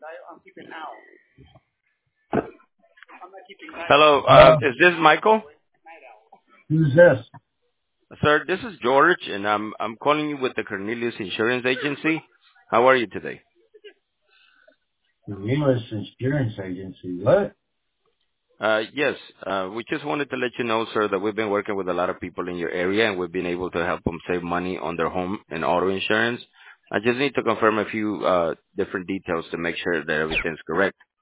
Hello, Uh, is this Michael? who's this? Sir, this is George, and I'm calling you with the Cornelius Insurance Agency. How are you today? The English Insurance Agency. What? Yes, we just wanted to let you know, sir, that we've been working with a lot of people in your area, and we've been able to help them save money on their home and auto insurance. I just need to confirm a few different details to make sure that everything's correct.